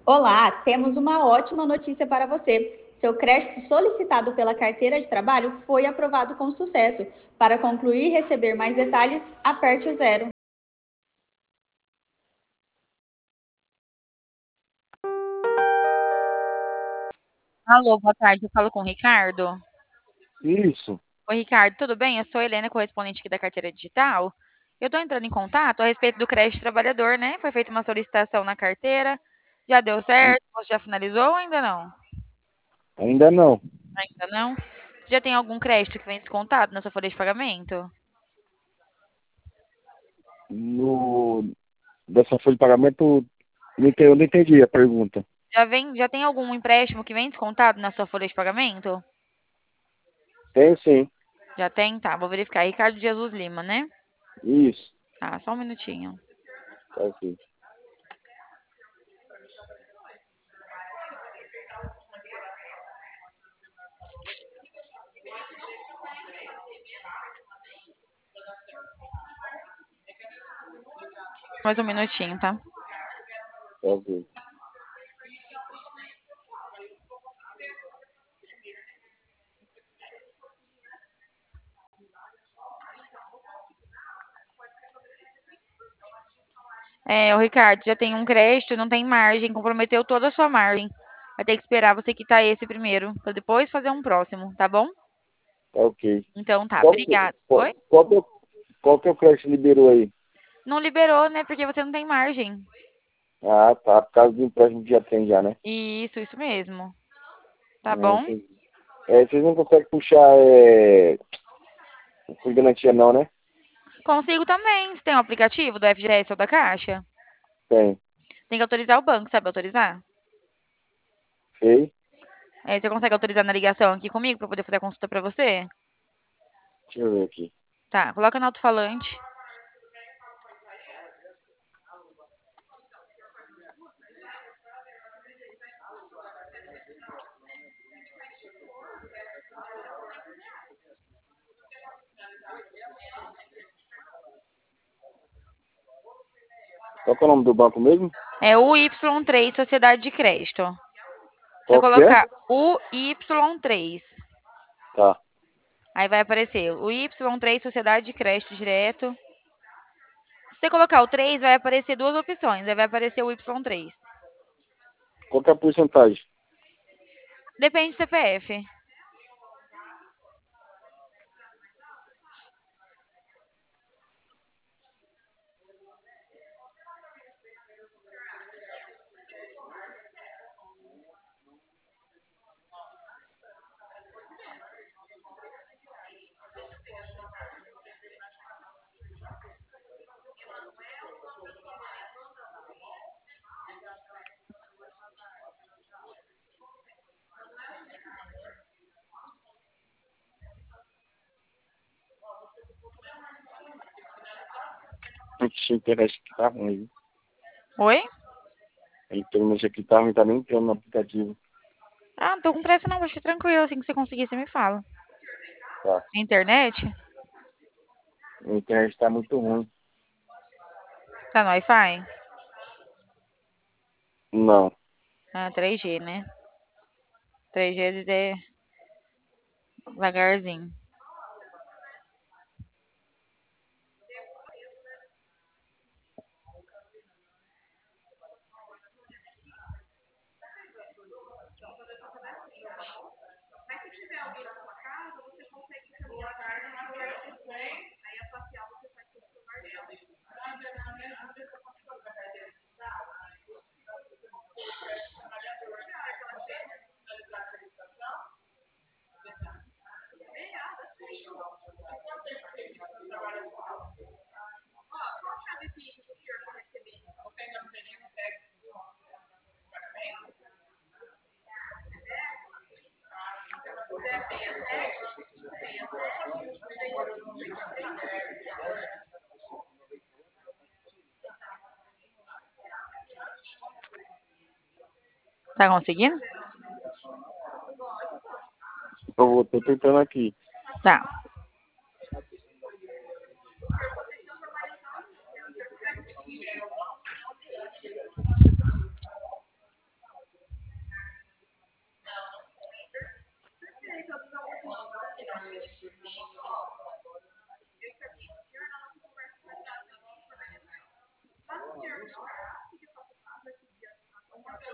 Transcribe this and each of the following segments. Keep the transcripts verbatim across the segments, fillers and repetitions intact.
Olá, temos uma ótima notícia para você. Seu crédito solicitado pela carteira de trabalho foi aprovado com sucesso. Para concluir e receber mais detalhes, aperte o zero. Alô, boa tarde. Eu falo com o Ricardo. Isso. Oi, Ricardo, tudo bem? Eu sou a Helena, correspondente aqui da carteira digital. Eu estou entrando em contato a respeito do crédito trabalhador, né? Foi feita uma solicitação na carteira. Já deu certo? Você já finalizou ou ainda não? Ainda não. Ainda não? Você já tem algum crédito que vem descontado na sua folha de pagamento? No, dessa folha de pagamento, não entendi, eu não entendi a pergunta. Já vem, já tem algum empréstimo que vem descontado na sua folha de pagamento? Tem sim. Já tem? Tá, vou verificar. Ricardo Jesus Lima, né? Isso. Tá, só um minutinho. Tá ok. Mais um minutinho, tá? Tá ok. É, o Ricardo, já tem um crédito, não tem margem, comprometeu toda a sua margem. Vai ter que esperar você quitar esse primeiro, para depois fazer um próximo, tá bom? Tá ok. Então tá, Qual que, obrigada. qual, Oi? qual que, é o- qual que é o crédito que liberou aí? Não liberou, né? Porque você não tem margem. Ah, tá. Por causa do empréstimo que já tem já, né? Isso, isso mesmo. Tá Ah, bom? entendi. É, vocês não conseguem puxar é, por garantia não, né? Consigo também. Você tem um aplicativo do F G S ou da Caixa? Tem. Tem que autorizar o banco, sabe autorizar? Sei. É, você consegue autorizar na ligação aqui comigo para poder fazer a consulta para você? Deixa eu ver aqui. Tá, coloca no alto-falante. Qual que é o nome do banco mesmo? É o Y três Sociedade de Crédito. Se eu Qual que é? colocar o Y três, Tá. aí vai aparecer o Y três Sociedade de Crédito Direto. Se você colocar o três, vai aparecer duas opções. Aí vai aparecer o Y três. Qual que é a porcentagem? Depende do C P F. Ixi, a internet aqui tá ruim. Oi? A internet aqui tá ruim, tá nem entrando no aplicativo. Ah, não tô com pressa não, acho tranquilo. Assim que você conseguir, você me fala. Tá. Internet? A internet tá muito ruim. Tá no Wi-Fi? Não. Ah, três G, né? três G é devagarzinho. Tá conseguindo? Eu vou, tô tentando aqui. Tá.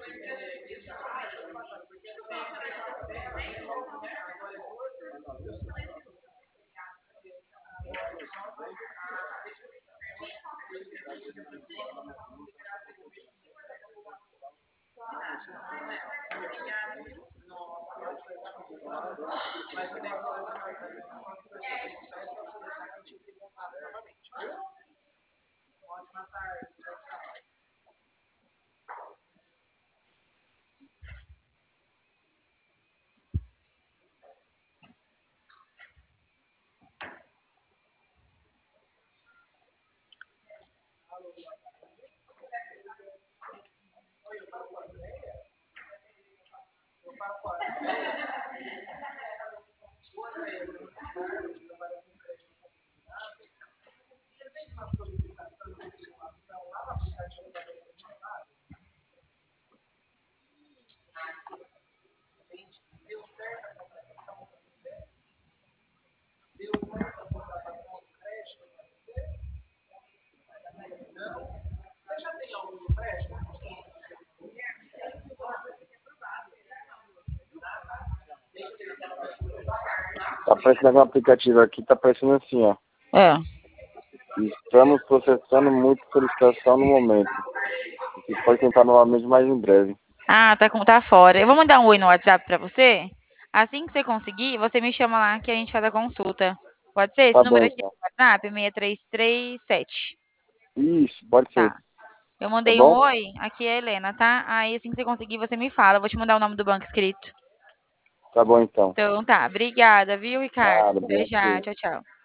Tá aparecendo no aplicativo aqui, tá aparecendo assim, ó. É. Estamos processando muita solicitação no momento. Você pode tentar novamente mais em breve. Ah, tá, com, tá fora. Eu vou mandar um oi no WhatsApp pra você. Assim que você conseguir, você me chama lá que a gente faz a consulta. Pode ser? Esse Tá bom, número aqui então. do WhatsApp, seis três três sete. Isso, pode ser. Tá. Eu Tá mandei um bom? oi, aqui é a Helena, tá? Aí assim que você conseguir, você me fala. Eu vou te mandar o nome do banco escrito. Tá bom, então. Então tá, obrigada, viu, Ricardo? Nada, Até já, obrigado. tchau, tchau.